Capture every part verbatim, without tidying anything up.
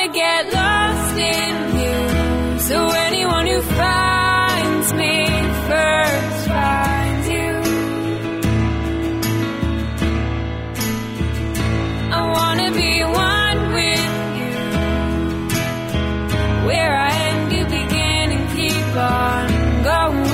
wanna get lost in you. So anyone who finds me first finds you. I wanna be one with you. Where I end, you begin and keep on going.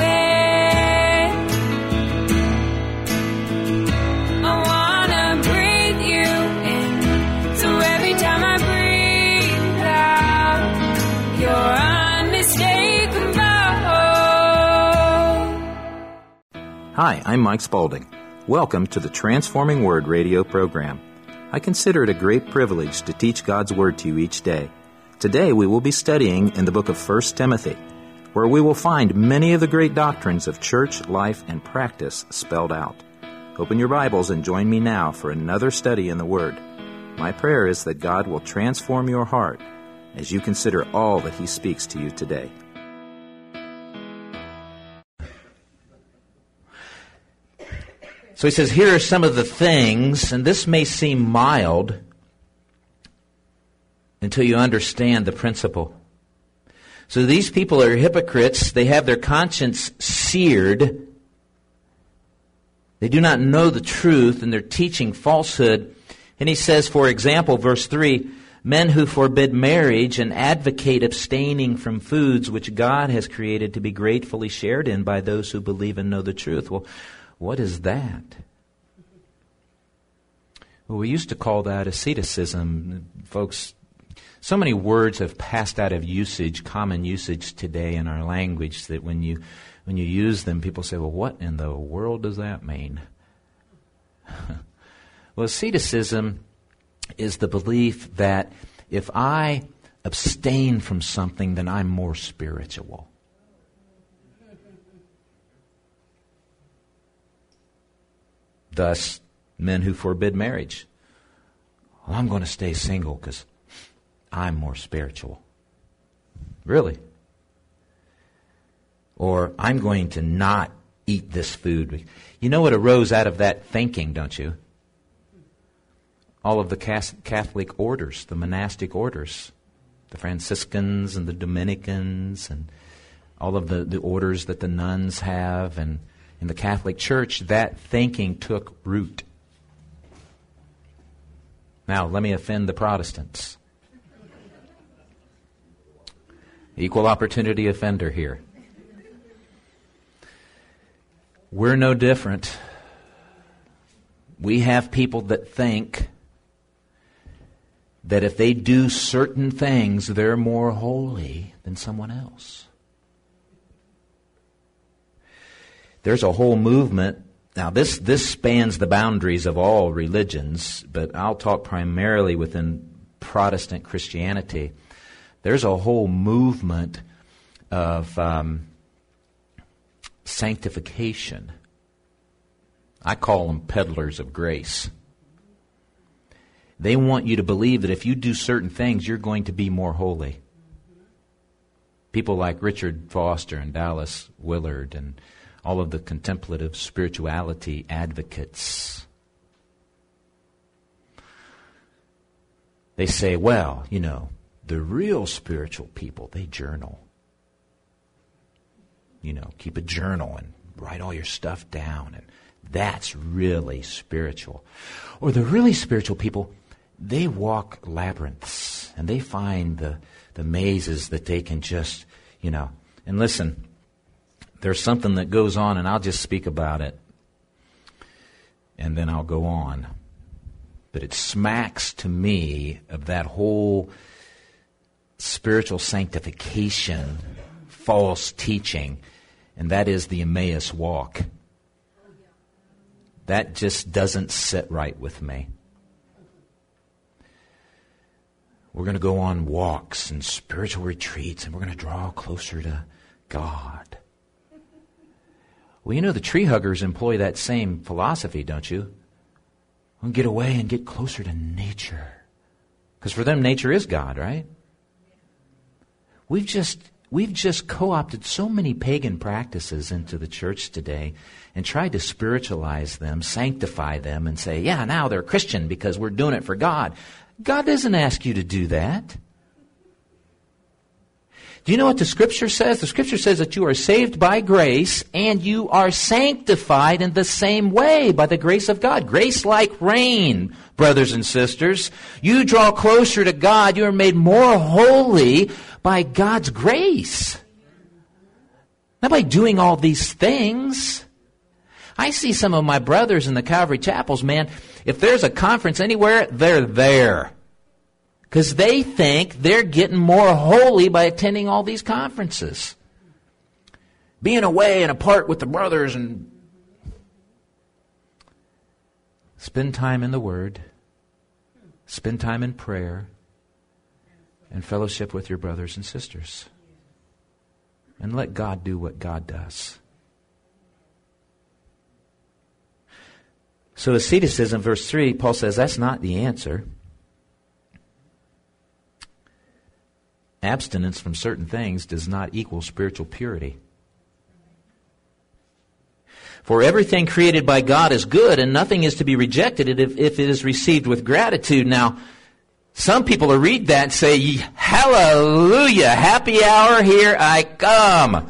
Hi, I'm Mike Spaulding. Welcome to the Transforming Word radio program. I consider it a great privilege to teach God's Word to you each day. Today we will be studying in the book of First Timothy, where we will find many of the great doctrines of church, life, and practice spelled out. Open your Bibles and join me now for another study in the Word. My prayer is that God will transform your heart as you consider all that He speaks to you today. So he says, here are some of the things, and this may seem mild until you understand the principle. So these people are hypocrites. They have their conscience seared. They do not know the truth, and they're teaching falsehood. And he says, for example, verse three, men who forbid marriage and advocate abstaining from foods which God has created to be gratefully shared in by those who believe and know the truth. Well, what is that? Well, we used to call that asceticism. Folks, so many words have passed out of usage, common usage today in our language, that when you when you use them, people say, well, what in the world does that mean? Well, asceticism is the belief that if I abstain from something, then I'm more spiritual. Thus, men who forbid marriage. Well, I'm going to stay single because I'm more spiritual. Really? Or I'm going to not eat this food. You know what arose out of that thinking, don't you? All of the Catholic orders, the monastic orders, the Franciscans and the Dominicans, and all of the, the orders that the nuns have, and in the Catholic Church, that thinking took root. Now, let me offend the Protestants. Equal opportunity offender here. We're no different. We have people that think that if they do certain things, they're more holy than someone else. There's a whole movement. Now, this, this spans the boundaries of all religions, but I'll talk primarily within Protestant Christianity. There's a whole movement of um, sanctification. I call them peddlers of grace. They want you to believe that if you do certain things, you're going to be more holy. People like Richard Foster and Dallas Willard and all of the contemplative spirituality advocates. They say, well, you know, the real spiritual people, they journal. You know, keep a journal and write all your stuff down, and that's really spiritual. Or the really spiritual people, they walk labyrinths, and they find the, the mazes that they can just, you know, and listen, there's something that goes on, and I'll just speak about it, and then I'll go on. But it smacks to me of that whole spiritual sanctification, false teaching, and that is the Emmaus walk. That just doesn't sit right with me. We're going to go on walks and spiritual retreats, and we're going to draw closer to God. Well, you know, the tree huggers employ that same philosophy, don't you? We'll get away and get closer to nature. Because for them, nature is God, right? We've just we've just co-opted so many pagan practices into the church today and tried to spiritualize them, sanctify them, and say, yeah, now they're Christian because we're doing it for God. God doesn't ask you to do that. Do you know what the Scripture says? The Scripture says that you are saved by grace and you are sanctified in the same way by the grace of God. Grace like rain, brothers and sisters. You draw closer to God. You are made more holy by God's grace. Not by doing all these things. I see some of my brothers in the Calvary chapels, man, if there's a conference anywhere, they're there. Because they think they're getting more holy by attending all these conferences. Being away and apart with the brothers and spend time in the Word. Spend time in prayer. And fellowship with your brothers and sisters. And let God do what God does. So asceticism, verse three, Paul says that's not the answer. Abstinence from certain things does not equal spiritual purity. For everything created by God is good, and nothing is to be rejected if, if it is received with gratitude. Now, some people will read that and say, hallelujah, happy hour, here I come.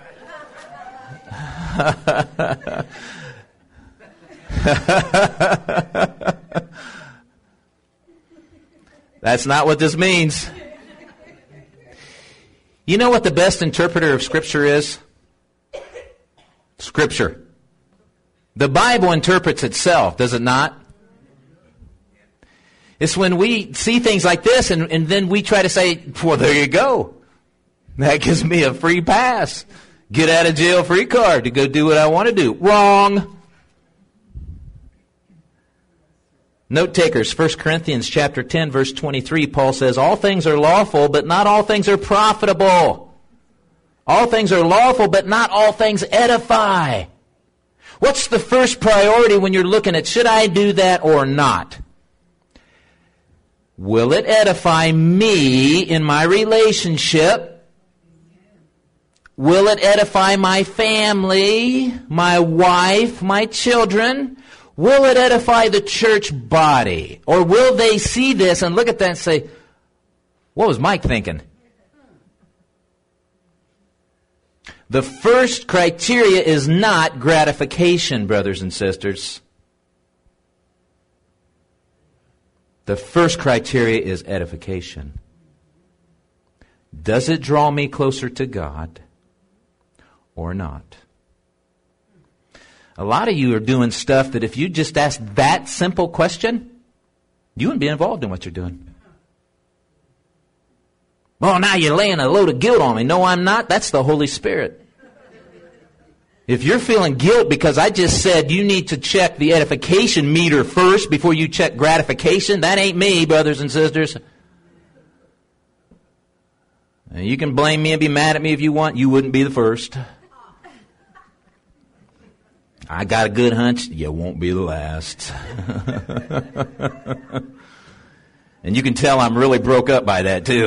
That's not what this means. You know what the best interpreter of Scripture is? Scripture. The Bible interprets itself, does it not? It's when we see things like this and, and then we try to say, well, there you go. That gives me a free pass. Get out of jail free card to go do what I want to do. Wrong. Note takers, First Corinthians chapter ten, verse twenty-three, Paul says, all things are lawful, but not all things are profitable. All things are lawful, but not all things edify. What's the first priority when you're looking at, should I do that or not? Will it edify me in my relationship? Will it edify my family, my wife, my children? Will it edify the church body? Or will they see this and look at that and say, what was Mike thinking? The first criteria is not gratification, brothers and sisters. The first criteria is edification. Does it draw me closer to God or not? A lot of you are doing stuff that if you just asked that simple question, you wouldn't be involved in what you're doing. Well, now you're laying a load of guilt on me. No, I'm not. That's the Holy Spirit. If you're feeling guilt because I just said you need to check the edification meter first before you check gratification, that ain't me, brothers and sisters. And you can blame me and be mad at me if you want. You wouldn't be the first. I got a good hunch, you won't be the last. And you can tell I'm really broke up by that too.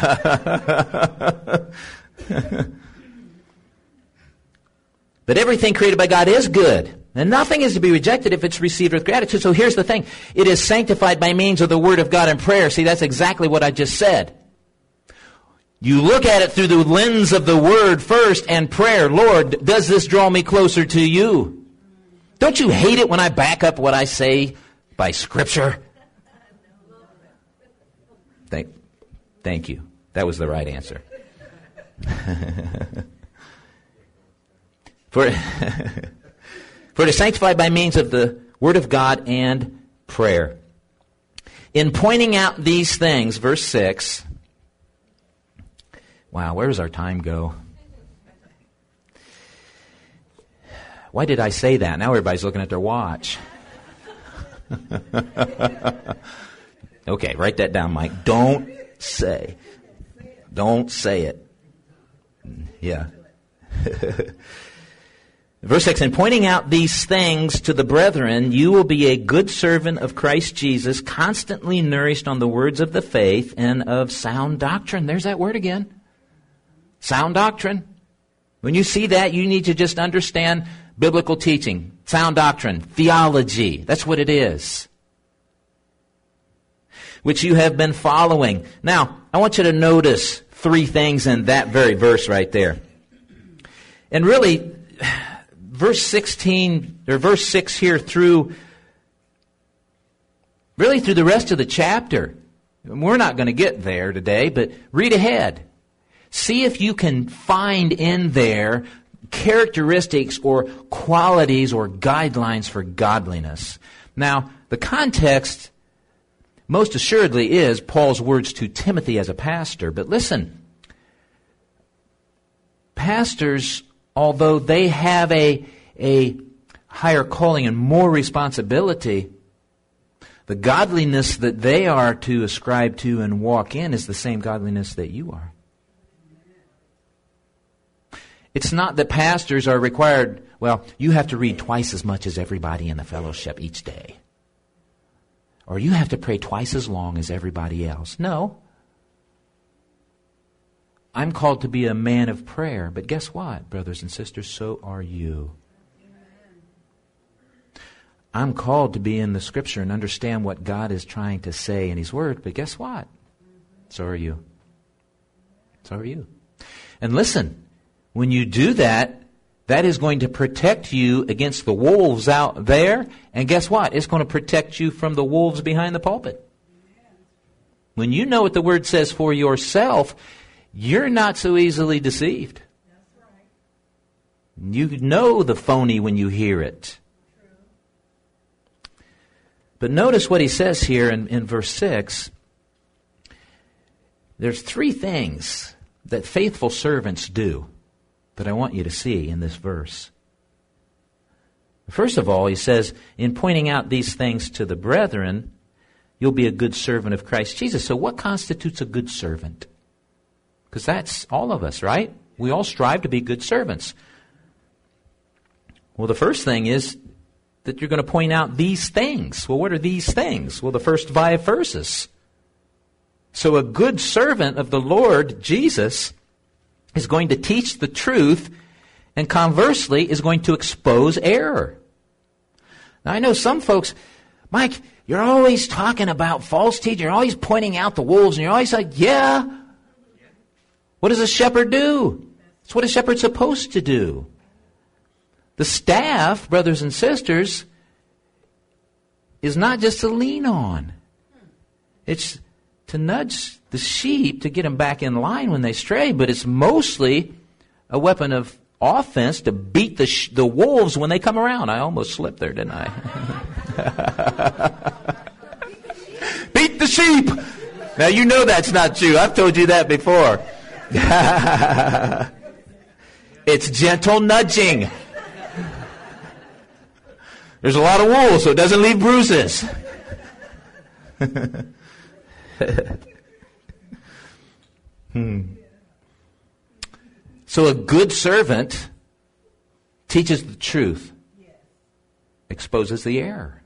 But everything created by God is good. And nothing is to be rejected if it's received with gratitude. So here's the thing. It is sanctified by means of the Word of God and prayer. See, that's exactly what I just said. You look at it through the lens of the Word first and prayer. Lord, does this draw me closer to you? Don't you hate it when I back up what I say by Scripture? Thank, thank you. That was the right answer. For, for it is sanctified by means of the Word of God and prayer. In pointing out these things, verse six, wow, where does our time go? Why did I say that? Now everybody's looking at their watch. Okay, write that down, Mike. Don't say. Don't say it. Yeah. Verse six, in pointing out these things to the brethren, you will be a good servant of Christ Jesus, constantly nourished on the words of the faith and of sound doctrine. There's that word again. Sound doctrine. When you see that, you need to just understand biblical teaching, sound doctrine, theology. That's what it is. Which you have been following. Now, I want you to notice three things in that very verse right there. And really, verse sixteen, or verse six here through, really through the rest of the chapter. We're not going to get there today, but read ahead. See if you can find in there characteristics or qualities or guidelines for godliness. Now, the context most assuredly is Paul's words to Timothy as a pastor. But listen, pastors, although they have a, a higher calling and more responsibility, the godliness that they are to ascribe to and walk in is the same godliness that you are. It's not that pastors are required, well, you have to read twice as much as everybody in the fellowship each day. Or you have to pray twice as long as everybody else. No. I'm called to be a man of prayer, but guess what, brothers and sisters? So are you. I'm called to be in the Scripture and understand what God is trying to say in His Word, but guess what? So are you. So are you. And listen, when you do that, that is going to protect you against the wolves out there, and guess what? It's going to protect you from the wolves behind the pulpit. When you know what the Word says for yourself, you're not so easily deceived. You know the phony when you hear it. But notice what he says here in, in verse six. There's three things that faithful servants do that I want you to see in this verse. First of all, he says, in pointing out these things to the brethren, you'll be a good servant of Christ Jesus. So what constitutes a good servant? Because that's all of us, right? We all strive to be good servants. Well, the first thing is that you're going to point out these things. Well, what are these things? Well, the first five verses. So a good servant of the Lord Jesus is going to teach the truth, and conversely is going to expose error. Now, I know some folks, Mike, you're always talking about false teaching. You're always pointing out the wolves, and you're always like, yeah. What does a shepherd do? It's what a shepherd's supposed to do. The staff, brothers and sisters, is not just to lean on. It's to nudge the sheep to get them back in line when they stray, but it's mostly a weapon of offense to beat the sh- the wolves when they come around. I almost slipped there, didn't I? Beat the sheep! Now you know that's not true. I've told you that before. It's gentle nudging. There's a lot of wool, so it doesn't leave bruises. hmm. So a good servant teaches the truth, exposes the error.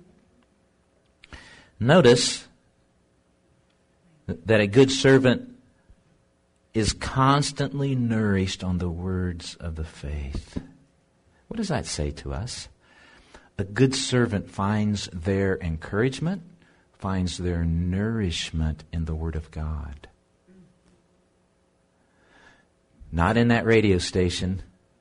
Notice that a good servant is constantly nourished on the words of the faith. What does that say to us? A good servant finds their encouragement, finds their nourishment in the Word of God. Not in that radio station.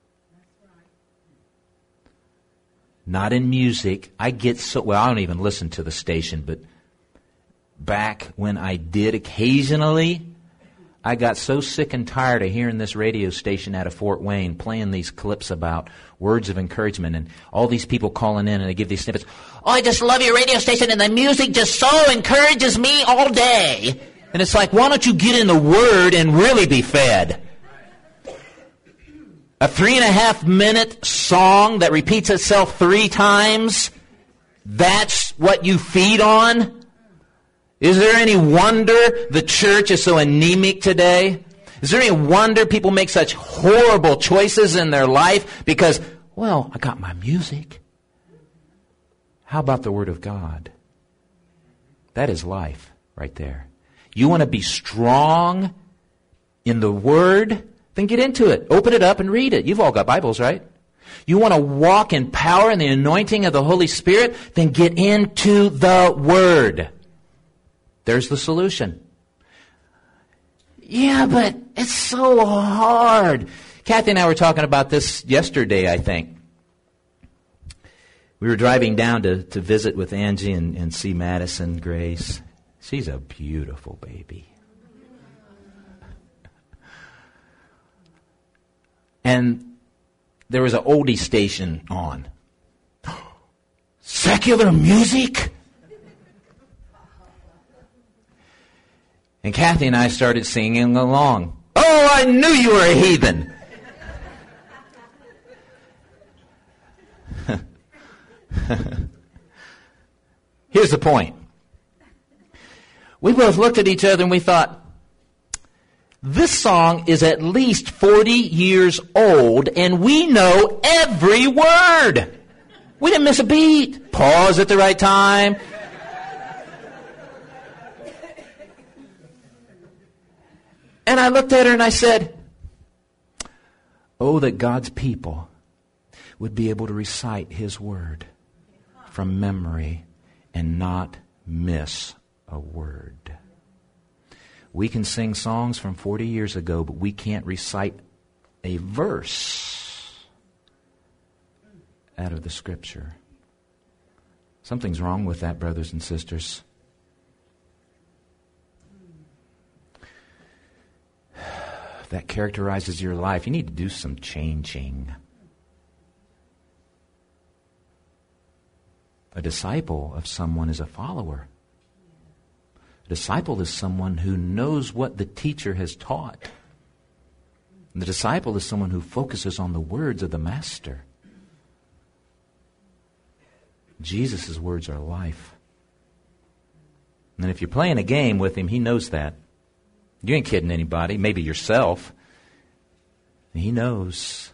Not in music. I get so, well, I don't even listen to the station, but back when I did occasionally, I got so sick and tired of hearing this radio station out of Fort Wayne playing these clips about words of encouragement and all these people calling in and they give these snippets. Oh, I just love your radio station and the music just so encourages me all day. And it's like, why don't you get in the Word and really be fed? A three and a half minute song that repeats itself three times, that's what you feed on? Is there any wonder the church is so anemic today? Is there any wonder people make such horrible choices in their life because, well, I got my music? How about the Word of God? That is life right there. You want to be strong in the Word? Then get into it. Open it up and read it. You've all got Bibles, right? You want to walk in power and the anointing of the Holy Spirit? Then get into the Word. There's the solution. Yeah, but it's so hard. Kathy and I were talking about this yesterday, I think. We were driving down to, to visit with Angie and, and see Madison Grace. She's a beautiful baby. And there was an oldie station on. Secular music? And Kathy and I started singing along. Oh, I knew you were a heathen. Here's the point. We both looked at each other and we thought, this song is at least forty years old and we know every word. We didn't miss a beat. Pause at the right time. And I looked at her and I said, oh, that God's people would be able to recite His Word from memory and not miss a word. We can sing songs from forty years ago, but we can't recite a verse out of the Scripture. Something's wrong with that, brothers and sisters. That characterizes your life. You need to do some changing. A disciple of someone is a follower. A disciple is someone who knows what the teacher has taught. And the disciple is someone who focuses on the words of the Master. Jesus' words are life. And if you're playing a game with Him, He knows that. You ain't kidding anybody, maybe yourself. He knows.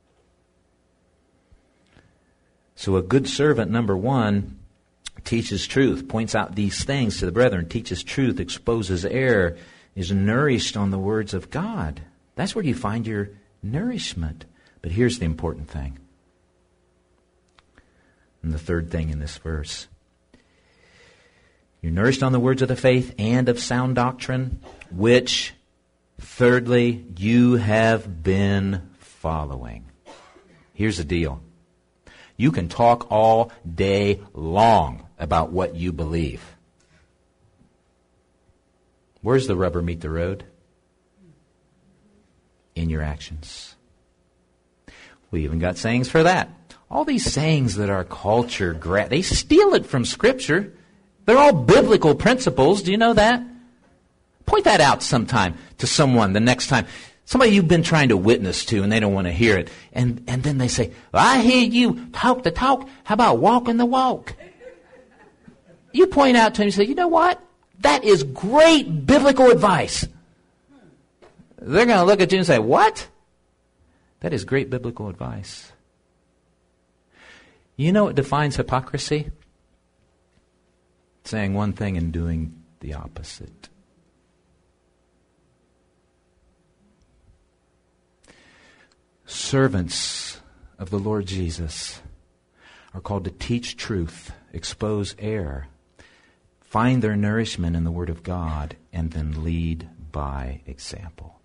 So a good servant, number one, teaches truth, points out these things to the brethren, teaches truth, exposes error, is nourished on the words of God. That's where you find your nourishment. But here's the important thing. And the third thing in this verse. You're nourished on the words of the faith and of sound doctrine, which, thirdly, you have been following. Here's the deal. You can talk all day long about what you believe. Where's the rubber meet the road? In your actions. We even got sayings for that. All these sayings that our culture, gra- they steal it from Scripture. They're all biblical principles. Do you know that? Point that out sometime to someone the next time. Somebody you've been trying to witness to and they don't want to hear it. And, and then they say, well, I hear you talk the talk. How about walking the walk? You point out to them and say, you know what? That is great biblical advice. They're going to look at you and say, what? That is great biblical advice. You know what defines hypocrisy? Saying one thing and doing the opposite. Servants of the Lord Jesus are called to teach truth, expose error, find their nourishment in the Word of God, and then lead by example.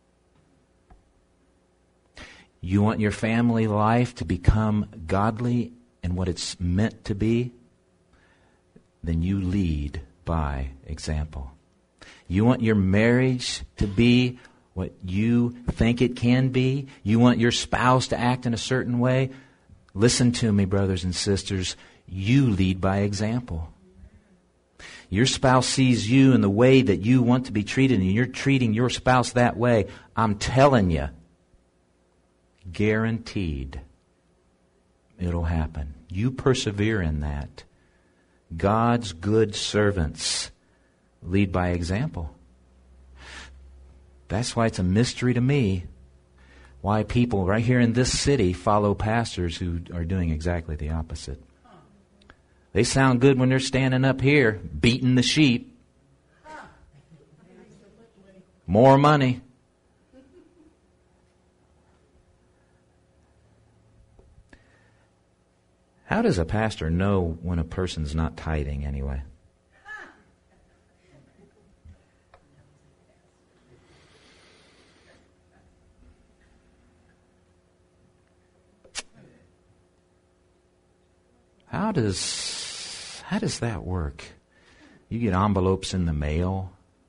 You want your family life to become godly and what it's meant to be? Then you lead by example. You want your marriage to be what you think it can be? You want your spouse to act in a certain way? Listen to me, brothers and sisters. You lead by example. Your spouse sees you in the way that you want to be treated, and you're treating your spouse that way. I'm telling you, guaranteed, it'll happen. You persevere in that. God's good servants lead by example. That's why it's a mystery to me why people right here in this city follow pastors who are doing exactly the opposite. They sound good when they're standing up here beating the sheep. More money. How does a pastor know when a person's not tithing anyway? How does, how does that work? You get envelopes in the mail.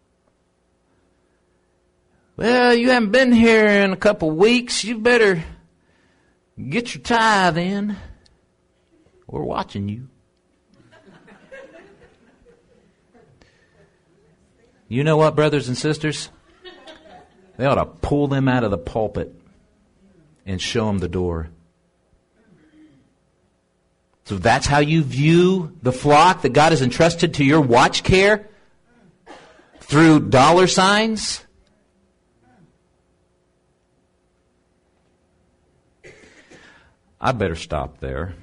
Well, you haven't been here in a couple weeks. You better get your tithe in. We're watching you. You know what, brothers and sisters? They ought to pull them out of the pulpit and show them the door. So that's how you view the flock that God has entrusted to your watch care? Through dollar signs? I better stop there,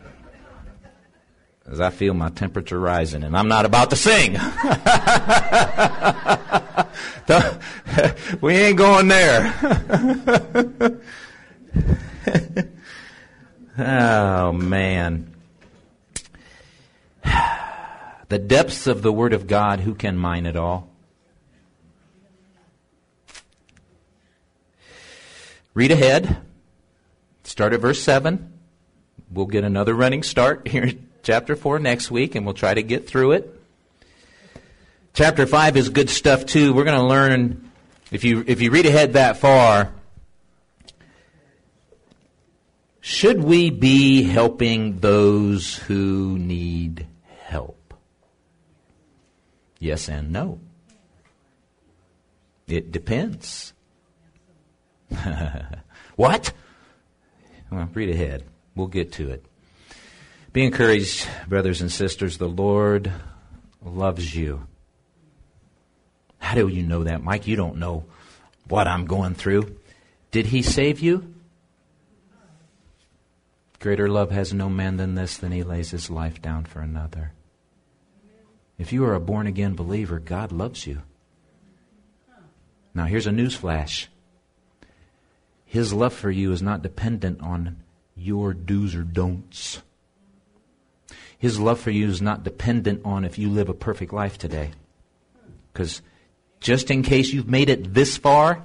as I feel my temperature rising, and I'm not about to sing. We ain't going there. Oh, man. The depths of the Word of God, who can mine it all? Read ahead. Start at verse seven. We'll get another running start here in chapter four next week, and we'll try to get through it. Chapter five is good stuff too. We're going to learn, if you if you read ahead that far, should we be helping those who need help? Yes and no. It depends. What? Well, read ahead. We'll get to it. Be encouraged, brothers and sisters. The Lord loves you. How do you know that, Mike? You don't know what I'm going through. Did He save you? Greater love has no man than this, than he lays his life down for another. If you are a born-again believer, God loves you. Now, here's a news flash. His love for you is not dependent on your do's or don'ts. His love for you is not dependent on if you live a perfect life today. Because just in case you've made it this far,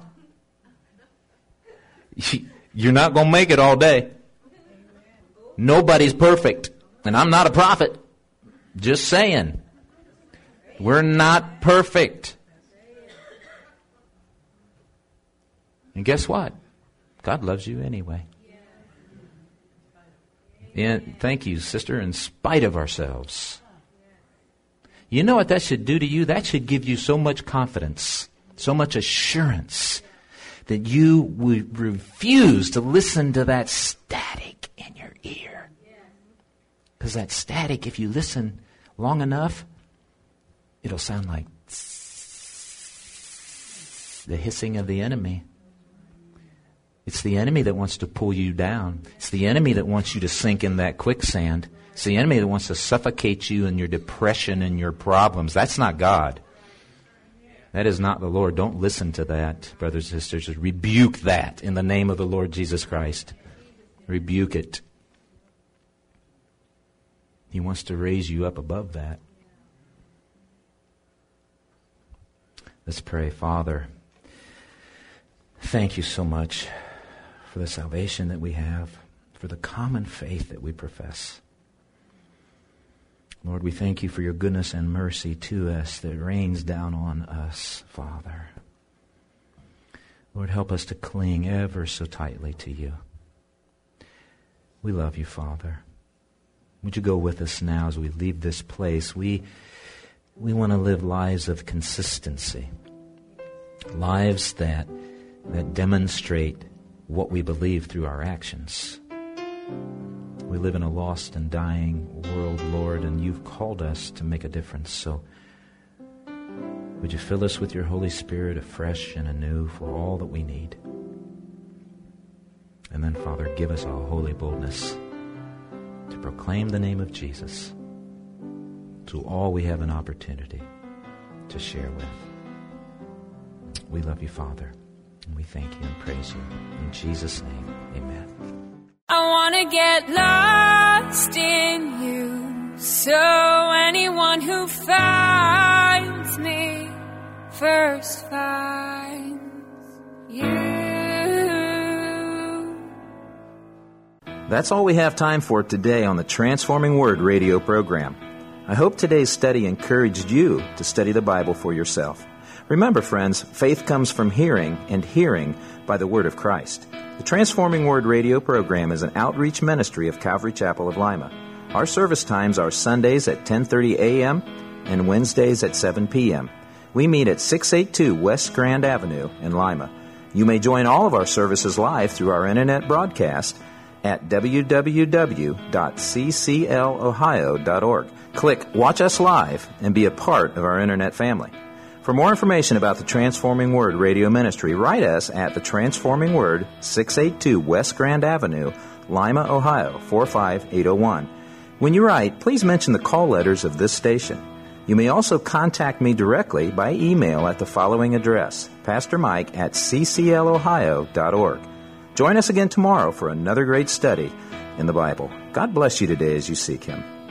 you're not going to make it all day. Nobody's perfect. And I'm not a prophet. Just saying. We're not perfect. And guess what? God loves you anyway. And thank you, sister, in spite of ourselves. You know what that should do to you? That should give you so much confidence, so much assurance that you would refuse to listen to that static in your ear. Because that static, if you listen long enough, it'll sound like the hissing of the enemy. It's the enemy that wants to pull you down. It's the enemy that wants you to sink in that quicksand. It's the enemy that wants to suffocate you in your depression and your problems. That's not God. That is not the Lord. Don't listen to that, brothers and sisters. Rebuke that in the name of the Lord Jesus Christ. Rebuke it. He wants to raise you up above that. Let's pray. Father, thank you so much for the salvation that we have, for the common faith that we profess. Lord, we thank you for your goodness and mercy to us that rains down on us, Father. Lord, help us to cling ever so tightly to you. We love you, Father. Would you go with us now as we leave this place? We, we want to live lives of consistency, lives that, that demonstrate what we believe through our actions. We live in a lost and dying world, Lord, and you've called us to make a difference. So would you fill us with your Holy Spirit afresh and anew for all that we need? And then, Father, give us a holy boldness to proclaim the name of Jesus to all we have an opportunity to share with. We love you, Father, and we thank you and praise you. In Jesus' name, amen. I want to get lost in you, so anyone who finds me first finds you. That's all we have time for today on the Transforming Word radio program. I hope today's study encouraged you to study the Bible for yourself. Remember, friends, faith comes from hearing, and hearing by the Word of Christ. The Transforming Word radio program is an outreach ministry of Calvary Chapel of Lima. Our service times are Sundays at ten thirty a.m. and Wednesdays at seven p.m. We meet at six eighty-two West Grand Avenue in Lima. You may join all of our services live through our internet broadcast at w w w dot c c l ohio dot org. Click Watch Us Live and be a part of our internet family. For more information about the Transforming Word radio ministry, write us at the Transforming Word, six eighty-two West Grand Avenue, Lima, Ohio, four five eight oh one. When you write, please mention the call letters of this station. You may also contact me directly by email at the following address, pastor mike at c c l ohio dot org. Join us again tomorrow for another great study in the Bible. God bless you today as you seek Him.